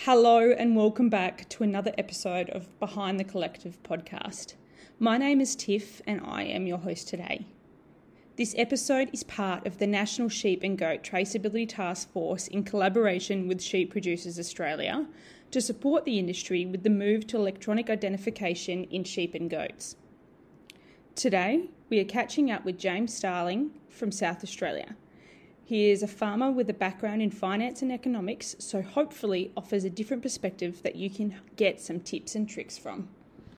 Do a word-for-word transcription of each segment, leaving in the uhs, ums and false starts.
Hello and welcome back to another episode of Behind the Collective podcast. My name is Tiff and I am your host today. This episode is part of the National Sheep and Goat Traceability Task Force in collaboration with Sheep Producers Australia to support the industry with the move to electronic identification in sheep and goats. Today, we are catching up with James Starling from South Australia. He is a farmer with a background in finance and economics, so hopefully offers a different perspective that you can get some tips and tricks from.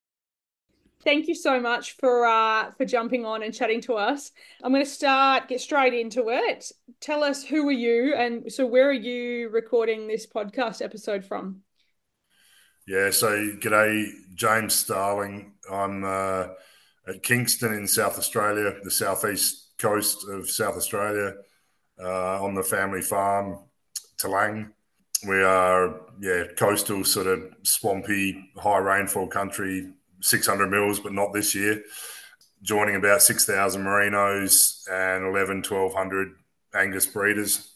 Thank you so much for uh, for jumping on and chatting to us. I'm going to start, get straight into it. Tell us, who are you, and so where are you recording this podcast episode from? Yeah, so g'day, James Starling. I'm uh, at Kingston in South Australia, the southeast coast of South Australia. Uh, on the family farm, Talang. We are, yeah, coastal, sort of swampy, high rainfall country, six hundred mils, but not this year. Joining about six thousand merinos and eleven, twelve hundred Angus breeders.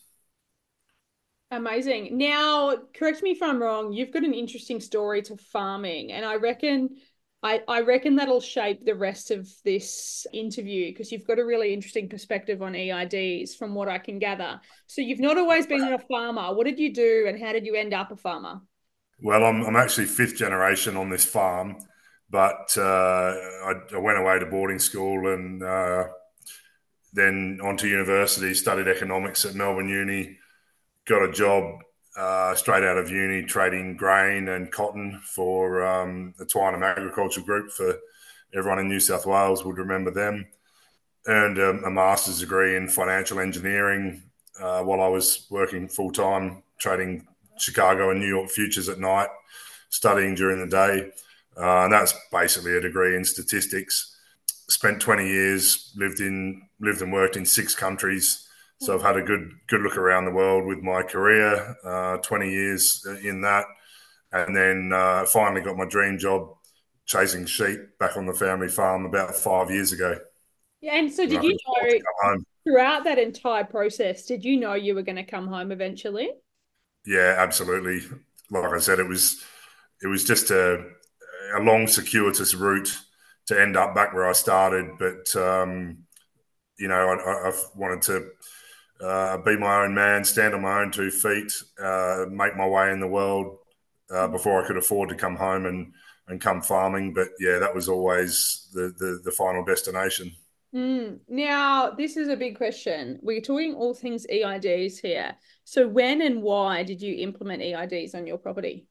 Amazing. Now, correct me if I'm wrong, you've got an interesting story to farming, and I reckon I, I reckon that'll shape the rest of this interview because you've got a really interesting perspective on E I Ds from what I can gather. So you've not always been a farmer. What did you do and how did you end up a farmer? Well, I'm, I'm actually fifth generation on this farm, but uh, I, I went away to boarding school and uh, then on to university, studied economics at Melbourne Uni, got a job Uh, straight out of uni, trading grain and cotton for um, the Twynham Agriculture Group. For everyone in New South Wales would remember them. Earned a, a master's degree in financial engineering uh, while I was working full time, trading Chicago and New York futures at night, studying during the day. Uh, and that's basically a degree in statistics. Spent twenty years, lived in lived and worked in six countries. So I've had a good good look around the world with my career, uh, twenty years in that. And then uh, finally got my dream job chasing sheep back on the family farm about five years ago. Yeah, and so did you know throughout that entire process, did you know you were going to come home eventually? Yeah, absolutely. Like I said, it was it was just a, a long, circuitous route to end up back where I started. But, um, you know, I, I've wanted to Uh, be my own man, stand on my own two feet, uh, make my way in the world uh, before I could afford to come home and, and come farming. But yeah, that was always the, the, the final destination. Mm. Now, this is a big question. We're talking all things E I Ds here. So when and why did you implement E I Ds on your property?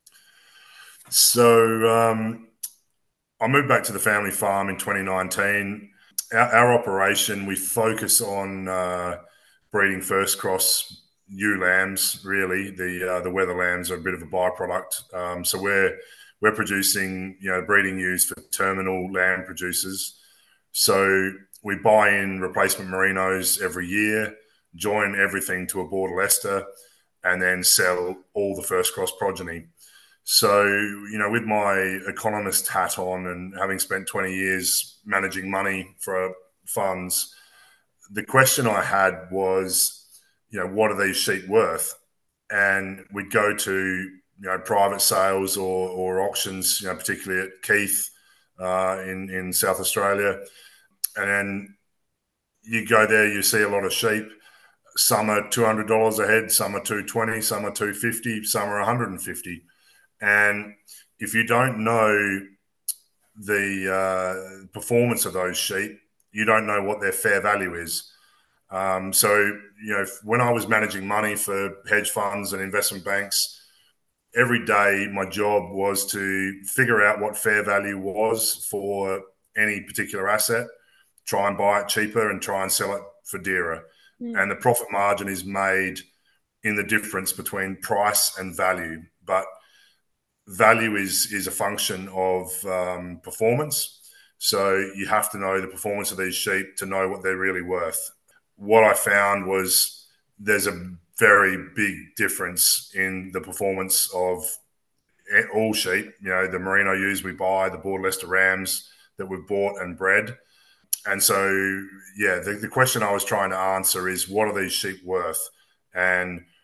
So um, I moved back to the family farm in twenty nineteen. Our, our operation, we focus on uh, breeding first cross ewe lambs. Really, the uh, the wether lambs are a bit of a byproduct. Um, so we're we're producing, you know, breeding ewes for terminal lamb producers. So we buy in replacement merinos every year, join everything to a Border Leicester, and then sell all the first cross progeny. So, you know, with my economist hat on and having spent twenty years managing money for funds, the question I had was, you know, what are these sheep worth? And we'd go to, you know, private sales or, or auctions, you know, particularly at Keith uh, in, in South Australia. And then you go there, you see a lot of sheep. Some are two hundred dollars a head, some are two hundred twenty dollars, some are two hundred fifty dollars, some are one hundred fifty dollars. And if you don't know the uh, performance of those sheep, you don't know what their fair value is. Um, so, you know, when I was managing money for hedge funds and investment banks, every day my job was to figure out what fair value was for any particular asset, try and buy it cheaper and try and sell it for dearer. Mm. And the profit margin is made in the difference between price and value. But value is is a function of um, performance. So you have to know the performance of these sheep to know what they're really worth. What I found was there's a very big difference in the performance of all sheep. You know, the merino ewes we buy, the Border Leicester rams that we've bought and bred. And so, yeah, the, the question I was trying to answer is, what are these sheep worth? And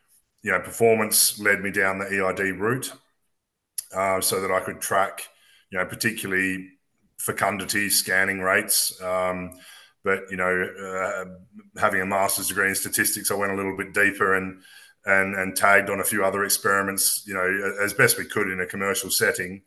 you know, performance led me down the E I D route uh, so that I could track, you know, particularly fecundity scanning rates. Um, but, you know, uh, having a master's degree in statistics, I went a little bit deeper and, and, and tagged on a few other experiments, you know, as best we could in a commercial setting.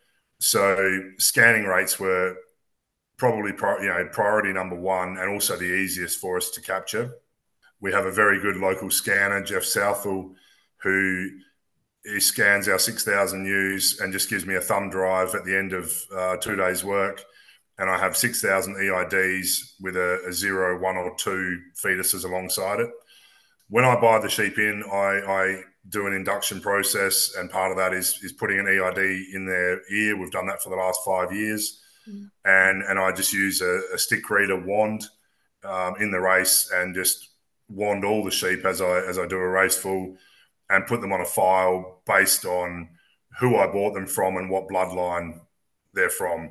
So scanning rates were probably, you know, priority number one, and also the easiest for us to capture. We have a very good local scanner, Jeff Southall, who he scans our six thousand U's and just gives me a thumb drive at the end of uh, two days' work. And I have six thousand E I Ds with a, a zero, one, or two fetuses alongside it. When I buy the sheep in, I, I do an induction process, and part of that is, is putting an E I D in their ear. We've done that for the last five years. Mm. And, and I just use a, a stick reader wand um, in the race and just wand all the sheep as I as I do a race full, and put them on a file based on who I bought them from and what bloodline they're from.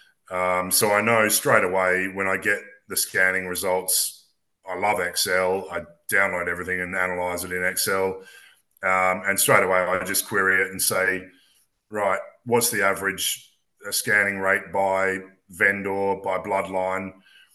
Um, so I know straight away when I get the scanning results. I love Excel. I download everything and analyze it in Excel. Um, and straight away I just query it and say, right, what's the average scanning rate by vendor, by bloodline?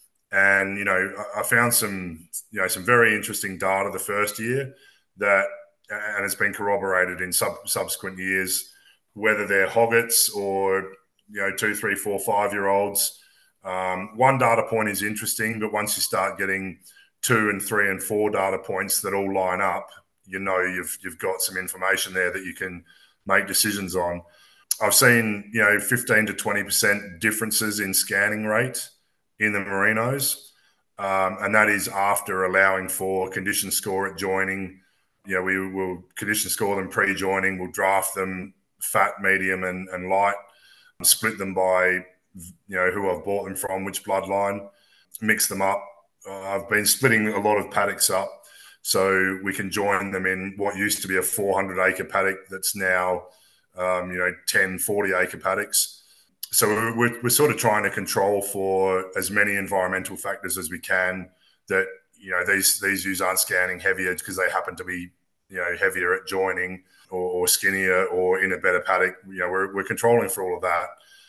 And, you know, I found some, you know, some very interesting data the first year that, and it's been corroborated in sub, subsequent years, whether they're hoggets or, you know, two, three, four, five-year-olds. Um, one data point is interesting, but once you start getting two and three and four data points that all line up, you know, you've you've got some information there that you can make decisions on. I've seen, you know, fifteen to twenty percent differences in scanning rate in the merinos, um, and that is after allowing for condition score at joining. You know, we will condition score them pre-joining, we'll draft them fat, medium, and, and light, split them by, you know, who I've bought them from, which bloodline, mix them up. Uh, I've been splitting a lot of paddocks up so we can join them in what used to be a four hundred acre paddock that's now, um, you know, ten, forty acre paddocks. So we're, we're sort of trying to control for as many environmental factors as we can that, you know, these these ewes aren't scanning heavier because they happen to be, you know, heavier at joining or, or skinnier or in a better paddock. You know, we're, we're controlling for all of that.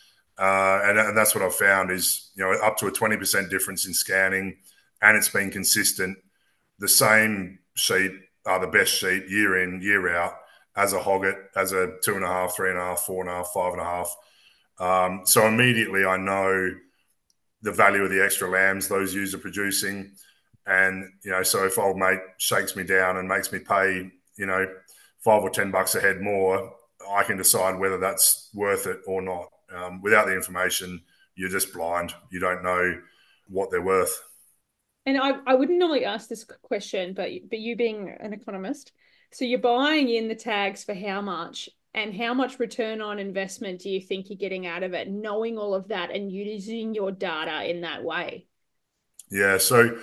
Uh, and, and that's what I've found is, you know, up to a twenty percent difference in scanning, and it's been consistent. The same sheep are the best sheep year in, year out as a hogget, as a two and a half, three and a half, four and a half, five and a half. Um, so immediately I know the value of the extra lambs those ewes are producing. And, you know, so if old mate shakes me down and makes me pay, you know, five or ten bucks a head more, I can decide whether that's worth it or not. Um, without the information, you're just blind. You don't know what they're worth. And I, I wouldn't normally ask this question, but but you being an economist, so you're buying in the tags for how much, and how much return on investment do you think you're getting out of it, knowing all of that and using your data in that way? Yeah, so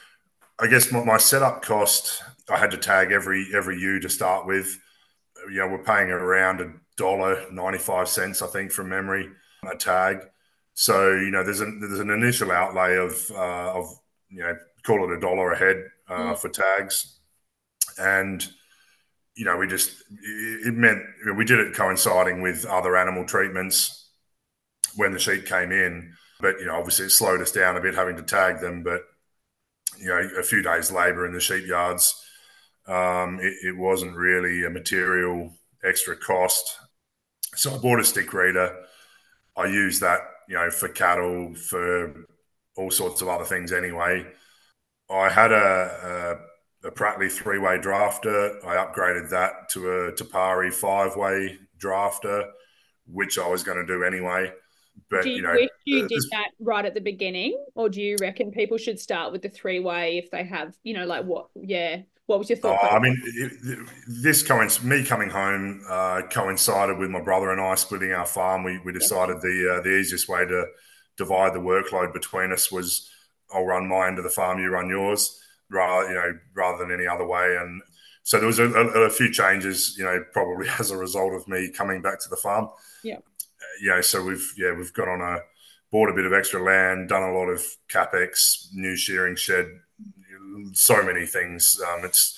I guess my, my setup cost, I had to tag every every ewe to start with. You know, we're paying around a dollar ninety-five cents, I think, from memory, a tag. So, you know, there's an there's an initial outlay of uh, of you know, call it a dollar a head uh, mm. for tags, and you know, we just it, it meant you know, we did it coinciding with other animal treatments when the sheep came in, but you know, obviously it slowed us down a bit having to tag them, but you know, a few days' labour in the sheep yards. Um, it, it wasn't really a material extra cost. So I bought a stick reader. I use that, you know, for cattle, for all sorts of other things anyway. I had a, a, a Prattley three-way drafter. I upgraded that to a Tapari five-way drafter, which I was going to do anyway. But, do you, you know, wish you did that right at the beginning, or do you reckon people should start with the three-way if they have, you know, like what, yeah, what was your thought? Oh, I mean, it, it, this coinc- me coming home uh, coincided with my brother and I splitting our farm. We we decided yep. the uh, the easiest way to divide the workload between us was I'll run my end of the farm, you run yours, rather you know rather than any other way. And so there was a, a, a few changes, you know, probably as a result of me coming back to the farm. Yeah, you know, so we've yeah we've got on a bought a bit of extra land, done a lot of capex, new shearing shed. So many things. Um, it's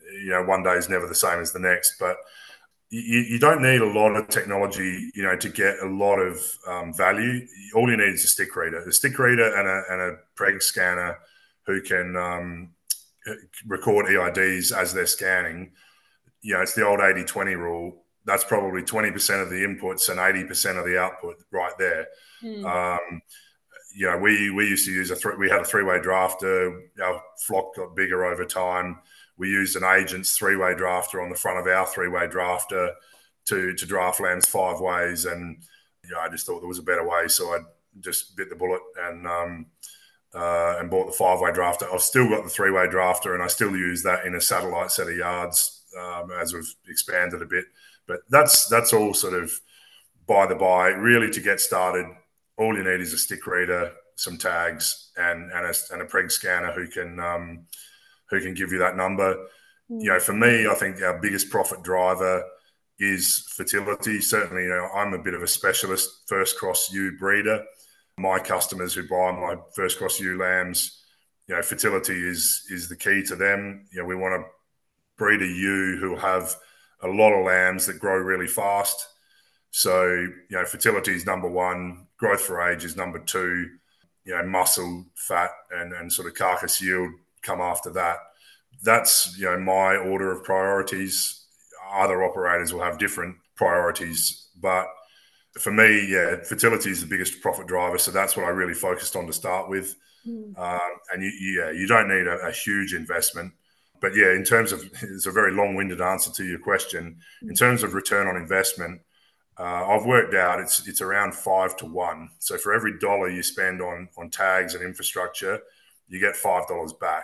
you know, one day is never the same as the next. But you, you don't need a lot of technology, you know, to get a lot of um, value. All you need is a stick reader, a stick reader and a, and a preg scanner who can um, record E I Ds as they're scanning. You know, it's the old eighty twenty rule. That's probably twenty percent of the inputs and eighty percent of the output right there. Mm. Um, you know, we we used to use a three, we had a three-way drafter. Our flock got bigger over time. We used an agent's three-way drafter on the front of our three-way drafter to to draft lambs five ways, and you know, I just thought there was a better way, so I just bit the bullet and um, uh, and bought the five-way drafter. I've still got the three-way drafter, and I still use that in a satellite set of yards um, as we've expanded a bit. But that's that's all sort of by the by. Really, to get started, all you need is a stick reader, some tags, and and a, and a preg scanner who can um, who can give you that number. Mm. You know, for me, I think our biggest profit driver is fertility. Certainly, you know, I'm a bit of a specialist first cross ewe breeder. My customers who buy my first cross ewe lambs, you know, fertility is is the key to them. You know, we want to breed a ewe who will have a lot of lambs that grow really fast. So, you know, fertility is number one, growth for age is number two, you know, muscle, fat, and, and sort of carcass yield come after that. That's, you know, my order of priorities. Other operators will have different priorities. But for me, yeah, fertility is the biggest profit driver. So that's what I really focused on to start with. Mm. Um, and, you, yeah, you don't need a, a huge investment. But, yeah, in terms of – it's a very long-winded answer to your question. In terms of return on investment, uh, I've worked out it's it's around five to one. So for every dollar you spend on on tags and infrastructure, you get five dollars back.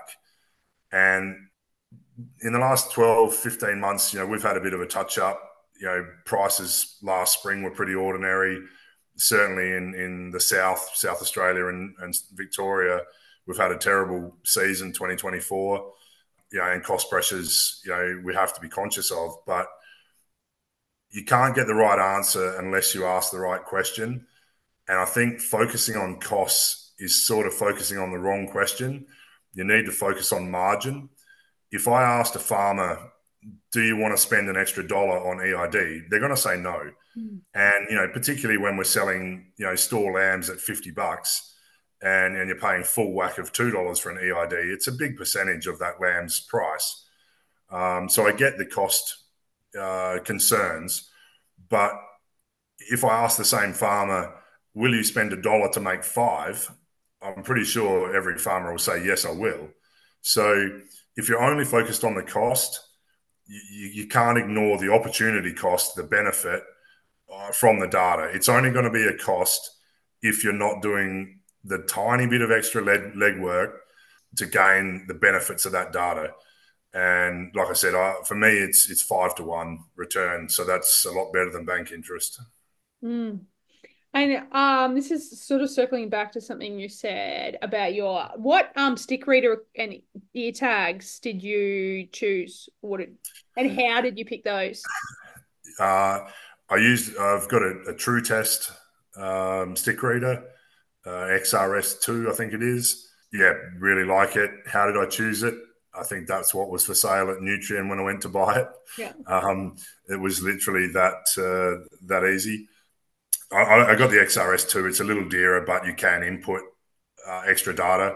And in the last twelve, fifteen months, you know, we've had a bit of a touch-up. You know, prices last spring were pretty ordinary. Certainly in, in the South, South Australia and, and Victoria, we've had a terrible season, twenty twenty-four. You know, and cost pressures, you know, we have to be conscious of. But you can't get the right answer unless you ask the right question. And I think focusing on costs is sort of focusing on the wrong question. You need to focus on margin. If I asked a farmer, do you want to spend an extra dollar on E I D? They're going to say no. Mm. And, you know, particularly when we're selling, you know, store lambs at fifty bucks, And, and you're paying full whack of two dollars for an E I D, it's a big percentage of that lamb's price. Um, so I get the cost uh, concerns, but if I ask the same farmer, will you spend a dollar to make five? I'm pretty sure every farmer will say, yes, I will. So if you're only focused on the cost, you, you can't ignore the opportunity cost, the benefit uh, from the data. It's only going to be a cost if you're not doing the tiny bit of extra leg, leg work to gain the benefits of that data. And like I said, I, for me, it's it's five to one return. So that's a lot better than bank interest. Mm. And um, this is sort of circling back to something you said about your, what um stick reader and ear tags did you choose? What did, and how did you pick those? Uh, I used, I've got a, a True Test um, stick reader. Uh, X R S two, I think it is. Yeah, really like it. How did I choose it? I think that's what was for sale at Nutrien when I went to buy it. Yeah. Um, it was literally that uh, that easy. I, I got the X R S two. It's a little dearer, but you can input uh, extra data.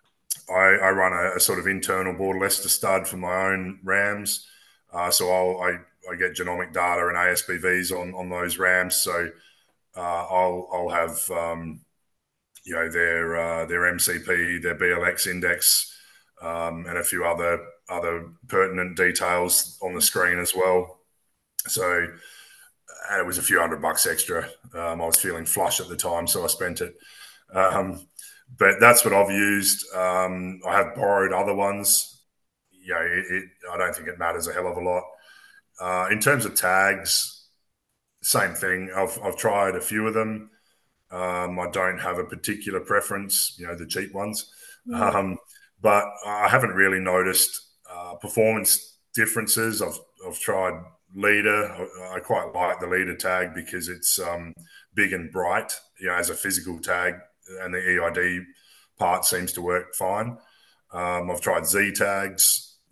I, I run a, a sort of internal Border Leicester stud for my own rams. Uh, so I'll, I, I get genomic data and A S B Vs on, on those rams. So uh, I'll, I'll have... Um, you know, their uh, their M C P, their B L X index, um, and a few other other pertinent details on the screen as well. So and it was a few hundred bucks extra. Um, I was feeling flush at the time, so I spent it. Um, but that's what I've used. Um, I have borrowed other ones. You know, it, it, I don't think it matters a hell of a lot. Uh, in terms of tags, same thing. I've I've tried a few of them. Um, I don't have a particular preference, you know, the cheap ones. Mm. Um, but I haven't really noticed uh, performance differences. I've I've tried leader. I, I quite like the leader tag because it's um, big and bright, you know, as a physical tag, and the E I D part seems to work fine. Um, I've tried Z tags.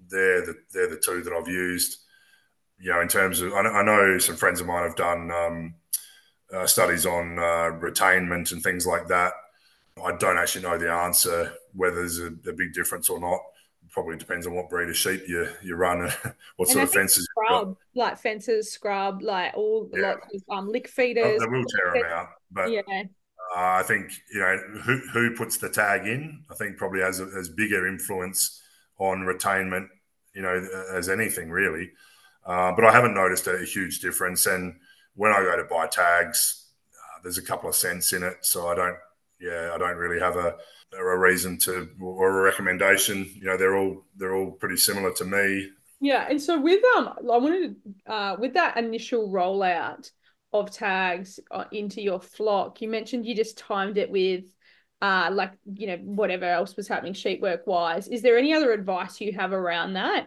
they're the they're the two that I've used. You know, in terms of, I know, I know some friends of mine have done um, uh, studies on uh, retainment and things like that. I don't actually know the answer whether there's a, a big difference or not. Probably depends on what breed of sheep you you run and what And sort I of think fences you've got. scrub, like fences, scrub, like all Yeah, lots of um lick oh, feeders. they will tear them out, but Yeah. uh, I think you know who who puts the tag in. I think probably has a, has bigger influence on retainment, you know, as anything really. Uh, but I haven't noticed a, a huge difference. And when I go to buy tags, uh, there's a couple of cents in it, so I don't. Yeah, I don't really have a, a reason to or a recommendation. You know, they're all they're all pretty similar to me. Yeah, and so with um, I wanted to uh, with that initial rollout of tags uh, into your flock, you mentioned you just timed it with uh, like you know whatever else was happening sheep work wise. Is there any other advice you have around that?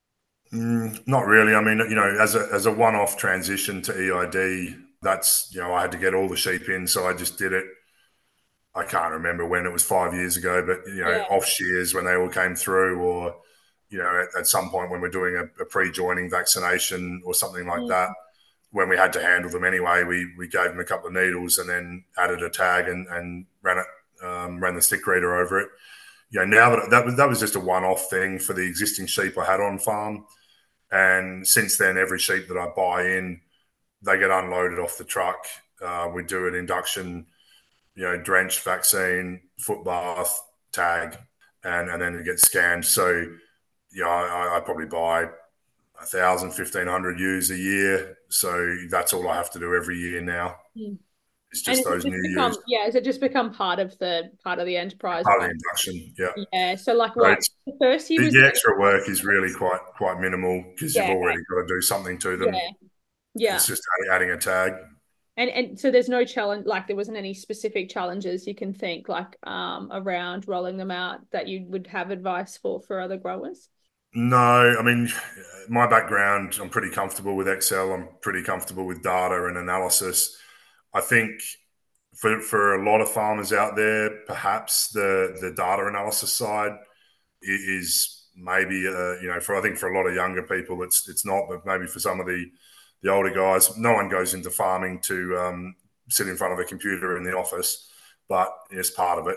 Mm, not really. I mean, you know, as a as a one off transition to E I D, that's you know, I had to get all the sheep in, so I just did it. I can't remember when it was five years ago, but you know, Yeah. off shears when they all came through, or you know, at, at some point when we're doing a, a pre-joining vaccination or something like Mm. that, when we had to handle them anyway, we we gave them a couple of needles and then added a tag and, and ran it, um, ran the stick reader over it. You know, now that that was that was just a one-off thing for the existing sheep I had on farm, and since then, every sheep that I buy in, they get unloaded off the truck. Uh, we do an induction, you know, drench vaccine, foot bath, tag, and and then it gets scanned. So, you know, I, I probably buy a thousand, fifteen hundred ewes a year. So that's all I have to do every year now. Mm. It's And just has it those just new ewes, become yeah, has it just become part of the part of the enterprise? part of the induction. Yeah. Yeah. So like So what it's, the first year the, was the extra work is really quite quite minimal because you've yeah, already got to do something to yeah, them. yeah. It's just adding a tag. And and so there's no challenge, like there wasn't any specific challenges you can think like um around rolling them out that you would have advice for for other growers. No, I mean, my background, I'm pretty comfortable with Excel. I'm pretty comfortable with data and analysis. I think for for a lot of farmers out there, perhaps the the data analysis side is maybe uh, you know for I think for a lot of younger people it's it's not, but maybe for some of the the older guys, no one goes into farming to um, sit in front of a computer in the office, but it's part of it.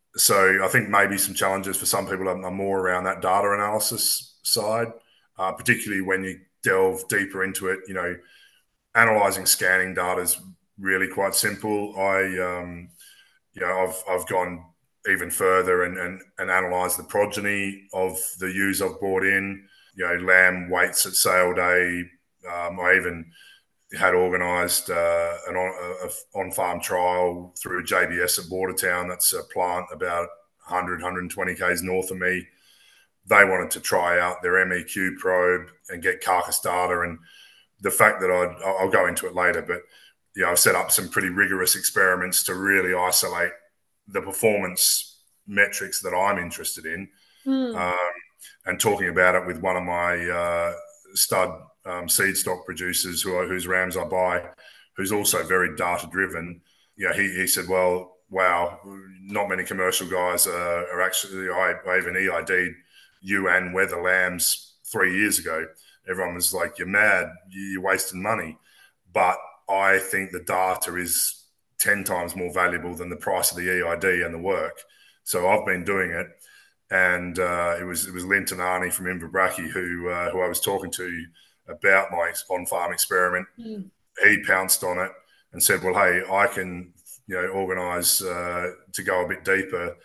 So I think maybe some challenges for some people are, are more around that data analysis side, uh, particularly when you delve deeper into it. You know, analyzing scanning data is really quite simple. I, um, you know, I've I've gone even further and and, and analysed the progeny of the ewes I've brought in. You know, lamb weights at sale day. Um, I even had organised uh, an on, a on-farm trial through J B S at Bordertown. That's a plant about one hundred, one hundred twenty k's north of me. They wanted to try out their M E Q probe and get carcass data. And the fact that I'd, I'll go into it later, but you know, I've set up some pretty rigorous experiments to really isolate the performance metrics that I'm interested in. Mm. Um, and talking about it with one of my uh, stud um, seed stock producers who are, whose rams I buy, who's also very data driven. You know, he, he said, well, wow, not many commercial guys uh, are actually, I, I even E I D'd you and weather lambs three years ago. Everyone was like, you're mad, you're wasting money. But I think the data is ten times more valuable than the price of the E I D and the work. So I've been doing it. And uh, it was it was Linton Arney from Inverbrachy who uh, who I was talking to about my on-farm experiment. Mm. He pounced on it and said, well, hey, I can, you know, organise uh, to go a bit deeper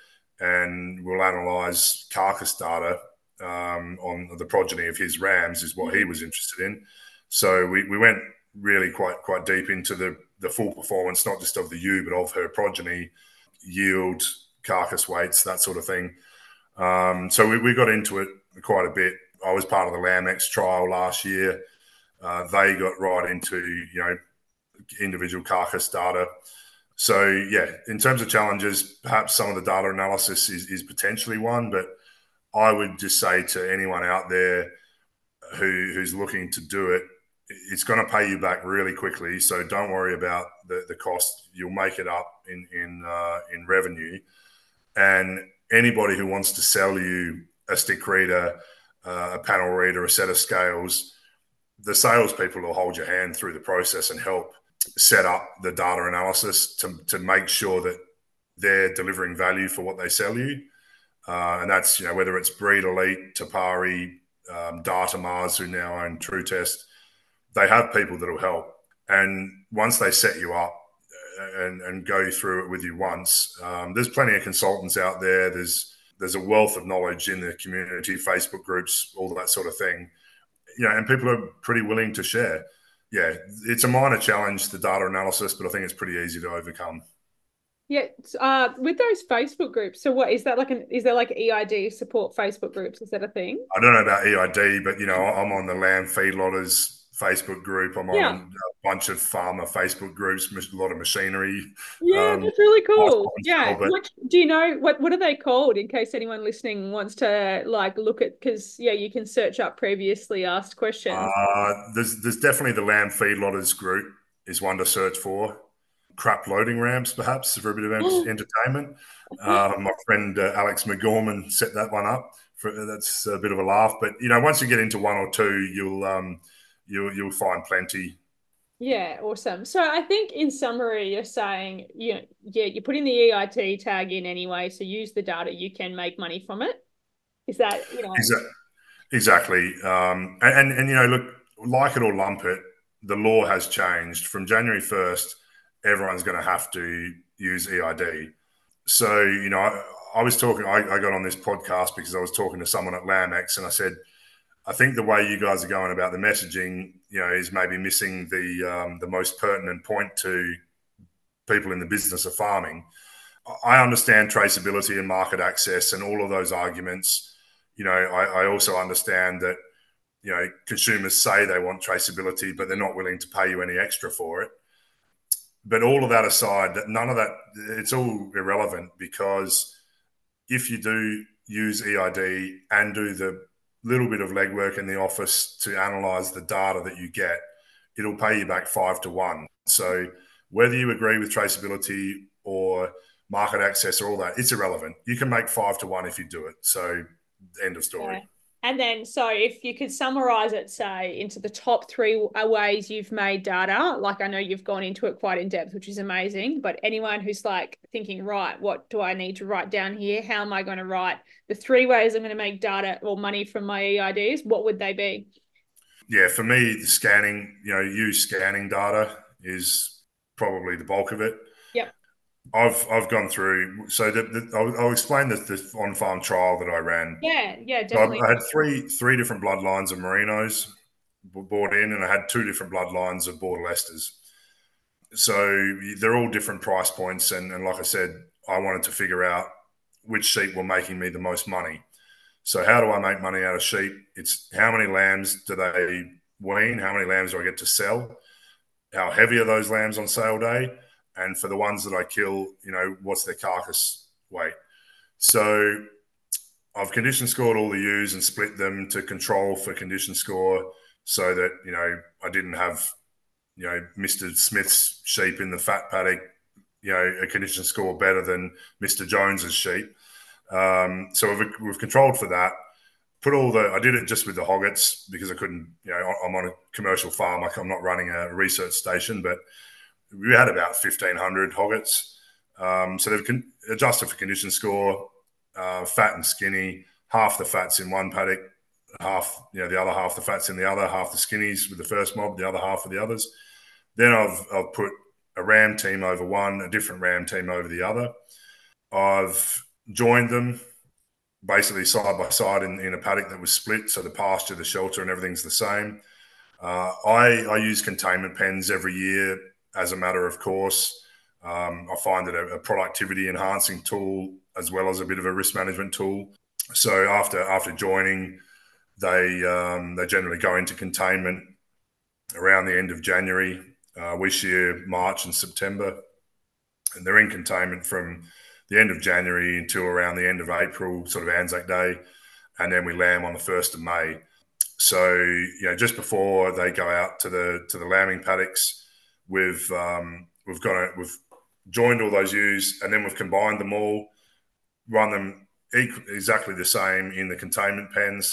and we'll analyse carcass data um, on the progeny of his rams is what he was interested in. So we, we went really quite quite deep into the, the full performance, not just of the ewe, but of her progeny, yield, carcass weights, that sort of thing. Um, so we, we got into it quite a bit. I was part of the LambX trial last year. Uh, they got right into, you know, individual carcass data. So, yeah, in terms of challenges, perhaps some of the data analysis is, is potentially one, but I would just say to anyone out there who, who's looking to do it, it's going to pay you back really quickly. So don't worry about the, the cost. You'll make it up in, in, uh, in revenue. And anybody who wants to sell you a stick reader uh, a panel reader, a set of scales, the salespeople will hold your hand through the process and help set up the data analysis to, to make sure that they're delivering value for what they sell you. Uh, and that's, you know, whether it's Breed Elite, Tapari, um, Data Mars, who now own True Test, they have people that will help. And once they set you up and, and go through it with you once, um, there's plenty of consultants out there. There's there's a wealth of knowledge in the community, Facebook groups, all that sort of thing. You know, and people are pretty willing to share. Yeah, it's a minor challenge, the data analysis, but I think it's pretty easy to overcome. Yeah, uh, with those Facebook groups. So, what is that like? An is there like E I D support Facebook groups? Is that a thing? I don't know about E I D, but you know, I'm on the lamb feedlotters Facebook group. I'm Yeah. on a bunch of farmer Facebook groups, a lot of machinery. Yeah, Um, that's really cool. Yeah. but What do you know? What what are they called? In case anyone listening wants to like look at, because yeah, you can search up previously asked questions. uh, there's there's definitely the lamb feedlotters group is one to search for. Crap loading ramps, perhaps, for a bit of entertainment. Uh, my friend uh, Alex McGorman set that one up. For, that's a bit of a laugh, but you know, once you get into one or two, you'll um, you'll you'll find plenty. Yeah, awesome. So I think in summary, you're saying, you know, yeah, you're putting the E I T tag in anyway, so use the data, you can make money from it. Is that, you know? Exactly. Exactly. Um, and, and, and, you know, look, like it or lump it, the law has changed. From January first, everyone's going to have to use E I D. So, you know, I, I was talking, I, I got on this podcast because I was talking to someone at LambX, and I said, I think the way you guys are going about the messaging, you know, is maybe missing the um, the most pertinent point to people in the business of farming. I understand traceability and market access and all of those arguments. You know, I, I also understand that, you know, consumers say they want traceability, but they're not willing to pay you any extra for it. But all of that aside, none of that, it's all irrelevant, because if you do use E I D and do the little bit of legwork in the office to analyze the data that you get, it'll pay you back five to one. So whether you agree with traceability or market access or all that, it's irrelevant. You can make five to one if you do it. So end of story. Yeah. And then, so if you could summarize it, say, into the top three ways you've made data, like I know you've gone into it quite in depth, which is amazing, but anyone who's like thinking, right, what do I need to write down here? How am I going to write the three ways I'm going to make data or money from my E I Ds? What would they be? Yeah, for me, the scanning, you know, use scanning data is probably the bulk of it. Yep. I've I've gone through. So the, the, I'll, I'll explain the, the on-farm trial that I ran. Yeah, yeah, definitely. So I had three three different bloodlines of merinos brought in, and I had two different bloodlines of Border Leicesters. So they're all different price points, and, and like I said, I wanted to figure out which sheep were making me the most money. So how do I make money out of sheep? It's how many lambs do they wean? How many lambs do I get to sell? How heavy are those lambs on sale day? And for the ones that I kill, you know, what's their carcass weight? So I've condition scored all the ewes and split them to control for condition score, so that, you know, I didn't have, you know, Mister Smith's sheep in the fat paddock, you know, a condition score better than Mister Jones's sheep. Um, so we've, we've controlled for that. Put all the, I did it just with the hoggets because I couldn't, you know, I'm on a commercial farm. Like, I'm not running a research station, but we had about fifteen hundred hoggets. Um, so they've con- adjusted for condition score, uh, fat and skinny, half the fat's in one paddock, half, you know, the other half the fat's in the other, half the skinnies with the first mob, the other half of the others. Then I've, I've put a ram team over one, a different ram team over the other. I've joined them basically side by side in, in a paddock that was split. So the pasture, the shelter and everything's the same. Uh, I, I use containment pens every year as a matter of course. Um, I find it a, a productivity enhancing tool as well as a bit of a risk management tool. So after after joining, they um, they generally go into containment around the end of January. Uh, we shear March and September, and they're in containment from the end of January until around the end of April, sort of Anzac Day, and then we lamb on the first of May. So, you know, just before they go out to the to the lambing paddocks, we've um, we've got a, we've joined all those ewes, and then we've combined them all, run them equal, exactly the same in the containment pens,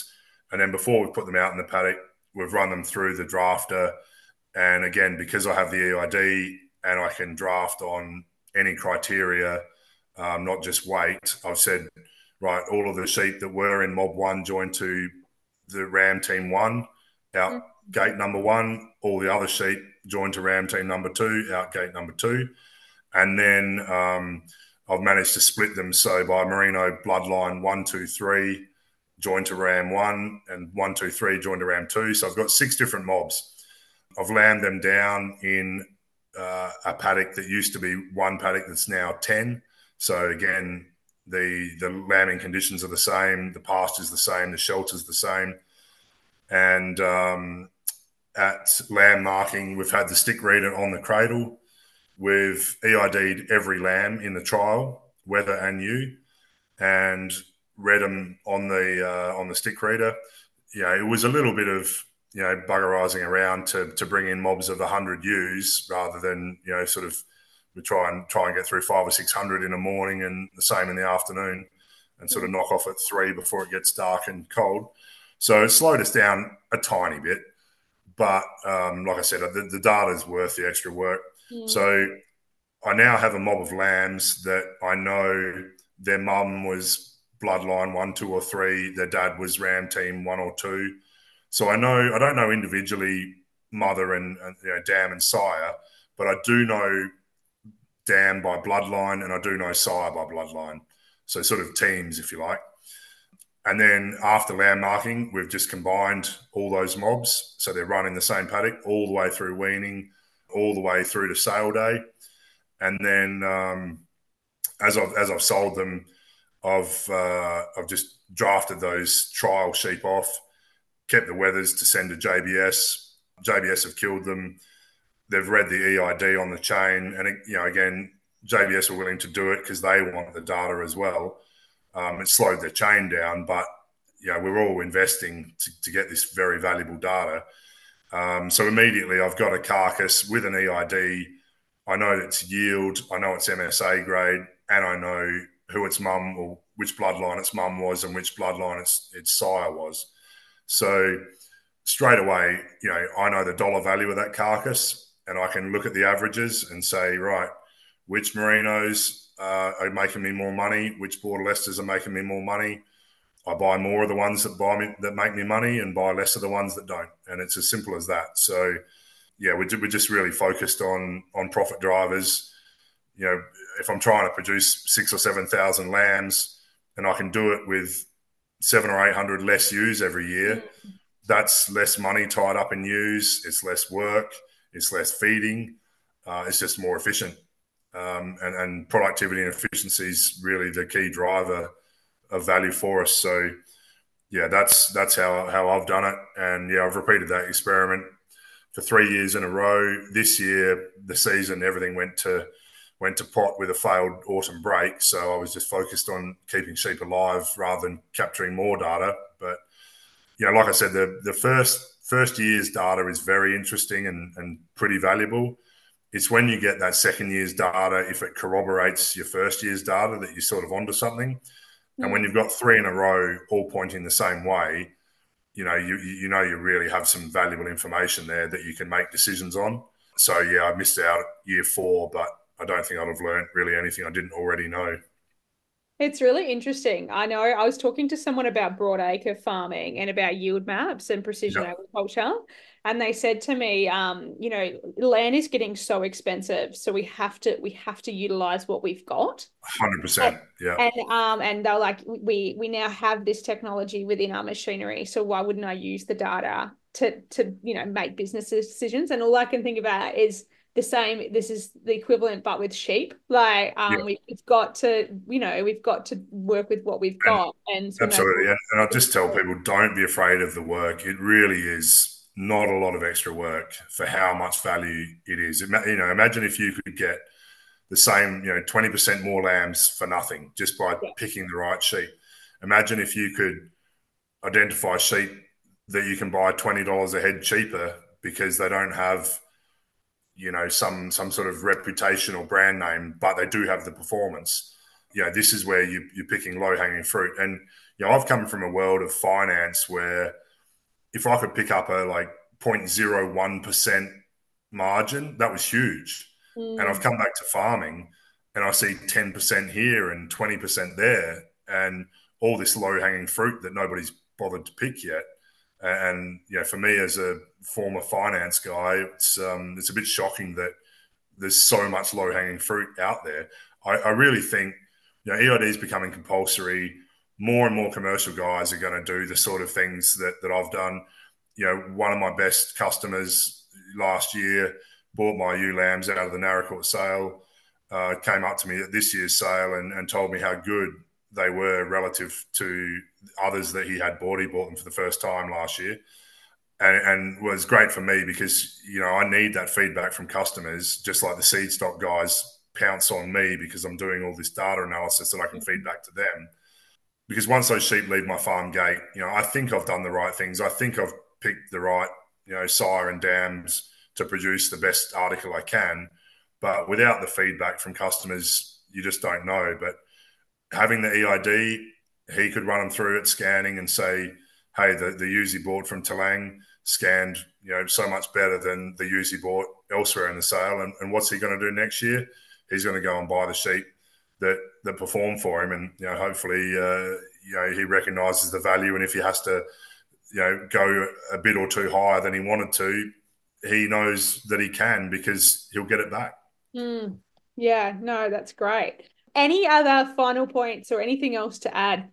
And then before we put them out in the paddock, we've run them through the drafter. And again, because I have the E I D and I can draft on any criteria, um, not just weight, I've said, right, all of the sheep that were in mob one joined to the ram team one, out mm. gate number one. All the other sheep joined to ram team number two, out gate number two. And then um, I've managed to split them. So by Merino bloodline one, two, three, joined to ram one, and one, two, three joined to ram two. So I've got six different mobs. I've lambed them down in uh, a paddock that used to be one paddock that's now ten. So again, the the lambing conditions are the same, the pasture's the same, the shelter's the same. And um, at lamb marking, we've had the stick reader on the cradle. We've E I D'd every lamb in the trial, whether and ewe, and read them on the uh, on the stick reader. You know, it was a little bit of, you know, buggerizing around to to bring in mobs of one hundred ewes rather than, you know, sort of we try and try and get through five or six hundred in the morning and the same in the afternoon, and sort of knock off at three before it gets dark and cold. So it slowed us down a tiny bit, but um, like I said, the, the data is worth the extra work. Mm. So I now have a mob of lambs that I know their mum was bloodline one, two, or three. Their dad was ram team one or two. So I know I don't know individually mother and, and you know, dam and sire, but I do know dam by bloodline and I do know sire by bloodline. So sort of teams, if you like. And then after lamb marking, we've just combined all those mobs. So they're run in the same paddock all the way through weaning, all the way through to sale day. And then um, as I've as I've sold them, I've uh, I've just drafted those trial sheep off, kept the wethers to send to J B S. J B S have killed them. They've read the E I D on the chain, and it, you know, again, J B S are willing to do it because they want the data as well. Um, it slowed their chain down, but you know, we're all investing to, to get this very valuable data. Um, so immediately, I've got a carcass with an E I D. I know its yield, I know its M S A grade, and I know who its mum or which bloodline its mum was and which bloodline its its sire was. So straight away, you know, I know the dollar value of that carcass, and I can look at the averages and say, right, which Merinos uh, are making me more money, which Border Leicesters are making me more money. I buy more of the ones that buy me that make me money, and buy less of the ones that don't. And it's as simple as that. So, yeah, we're, we're just really focused on on profit drivers. You know, if I'm trying to produce six or seven thousand lambs, and I can do it with seven or eight hundred less ewes every year, mm. that's less money tied up in ewes. It's less work. It's less feeding. Uh, it's just more efficient. Um, and, and productivity and efficiency is really the key driver of value for us. So, yeah, that's that's how how I've done it. And yeah, I've repeated that experiment for three years in a row. This year, the season, everything went to went to pot with a failed autumn break. So I was just focused on keeping sheep alive rather than capturing more data. But you know, like I said, the the first first year's data is very interesting and, and pretty valuable. It's when you get that second year's data, if it corroborates your first year's data, that you're sort of onto something. Mm. And when you've got three in a row all pointing the same way, you know, you you know you really have some valuable information there that you can make decisions on. So, yeah, I missed out year four, but I don't think I'd have learned really anything I didn't already know. It's really interesting. I know I was talking to someone about broadacre farming and about yield maps and precision yep. agriculture. And they said to me, um, you know, land is getting so expensive. So we have to we have to utilize what we've got. one hundred percent. Yeah. And um and they're like, we we now have this technology within our machinery. So why wouldn't I use the data to to, you know, make business decisions? And all I can think about is the same, this is the equivalent, but with sheep. Like, um, yeah. we've got to, you know, we've got to work with what we've got. And, and absolutely. And, and I just tell people, don't be afraid of the work. It really is not a lot of extra work for how much value it is. You know, imagine if you could get the same, you know, twenty percent more lambs for nothing just by yeah. picking the right sheep. Imagine if you could identify sheep that you can buy twenty dollars a head cheaper because they don't have, you know, some some sort of reputation or brand name, but they do have the performance. You know, this is where you, you're picking low-hanging fruit. And, you know, I've come from a world of finance where if I could pick up a like zero point zero one percent margin, that was huge. Mm. And I've come back to farming and I see ten percent here and twenty percent there and all this low hanging fruit that nobody's bothered to pick yet. And, you know, for me as a former finance guy, it's, um, it's a bit shocking that there's so much low hanging fruit out there. I, I really think, you know, E I D is becoming compulsory. More and more commercial guys are going to do the sort of things that, that I've done. You know, one of my best customers last year bought my ewe lambs out of the Naracoorte sale, uh, came up to me at this year's sale and, and told me how good they were relative to others that he had bought. He bought them for the first time last year. And, and was great for me because, you know, I need that feedback from customers, just like the seed stock guys pounce on me because I'm doing all this data analysis that I can feed back to them. Because once those sheep leave my farm gate, you know, I think I've done the right things. I think I've picked the right, you know, sire and dams to produce the best article I can. But without the feedback from customers, you just don't know. But having the E I D, he could run them through it, scanning and say, hey, the, the ewes he bought from Talang scanned, you know, so much better than the ewes he bought elsewhere in the sale. And, and what's he going to do next year? He's going to go and buy the sheep that that perform for him. And, you know, hopefully, uh, you know, he recognises the value. And if he has to, you know, go a bit or two higher than he wanted to, he knows that he can because he'll get it back. Mm. Yeah, no, that's great. Any other final points or anything else to add?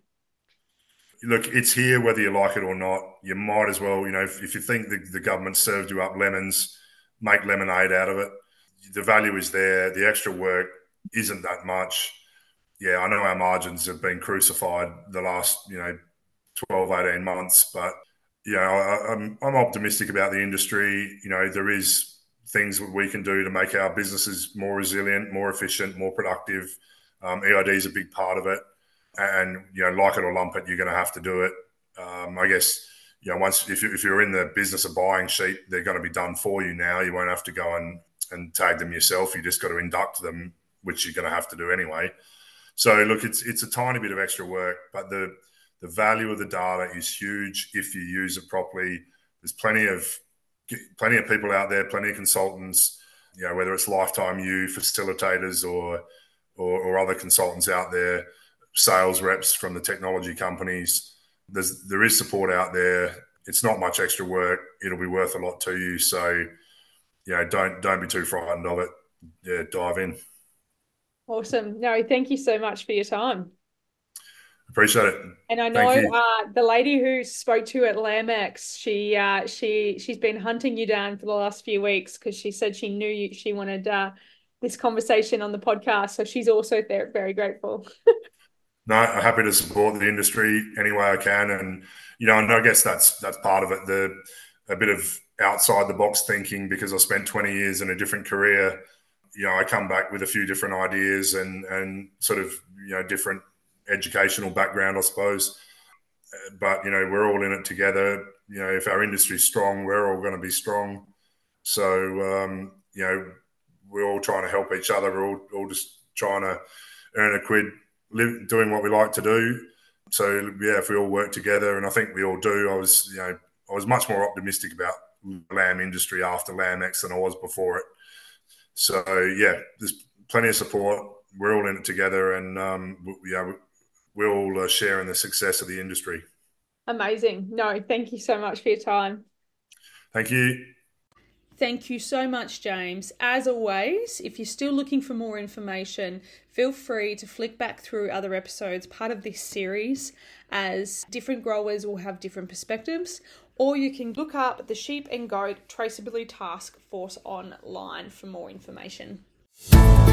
Look, it's here whether you like it or not. You might as well, you know, if, if you think the, the government served you up lemons, make lemonade out of it. The value is there. The extra work isn't that much. Yeah, I know our margins have been crucified the last, you know, twelve, eighteen months, but, you know, I, I'm, I'm optimistic about the industry. You know, there is things that we can do to make our businesses more resilient, more efficient, more productive. Um, E I D is a big part of it. And, you know, like it or lump it, you're going to have to do it. Um, I guess, you know, once if, you, if you're in the business of buying sheep, they're going to be done for you now. You won't have to go and, and tag them yourself. You just got to induct them, which you're going to have to do anyway. So, look, it's it's a tiny bit of extra work, but the the value of the data is huge if you use it properly. There's plenty of plenty of people out there, plenty of consultants, you know, whether it's Lifetime U, facilitators or, or, or other consultants out there, sales reps from the technology companies. There's, there is support out there. It's not much extra work. It'll be worth a lot to you. So, you know, don't, don't be too frightened of it. Yeah, dive in. Awesome. No, thank you so much for your time. Appreciate it. And I know uh, the lady who spoke to you at LambX, she uh, she she's been hunting you down for the last few weeks because she said she knew you, she wanted uh, this conversation on the podcast. So she's also there, very grateful. No, I'm happy to support the industry any way I can, and you know, and I guess that's that's part of it. The a bit of outside the box thinking because I spent twenty years in a different career. You know, I come back with a few different ideas and and sort of you know different educational background, I suppose. But, you know, we're all in it together. You know, if our industry's strong, we're all going to be strong. So, um, you know, we're all trying to help each other. We're all, all just trying to earn a quid, live, doing what we like to do. So, yeah, if we all work together, and I think we all do, I was, you know, I was much more optimistic about the lamb industry after LambX than I was before it. So, yeah, there's plenty of support. We're all in it together, and, um, yeah, we're all uh, sharing the success of the industry. Amazing. No, thank you so much for your time. Thank you. Thank you so much, James. As always, if you're still looking for more information, feel free to flick back through other episodes, part of this series, as different growers will have different perspectives, or you can look up the Sheep and Goat Traceability Task Force online for more information.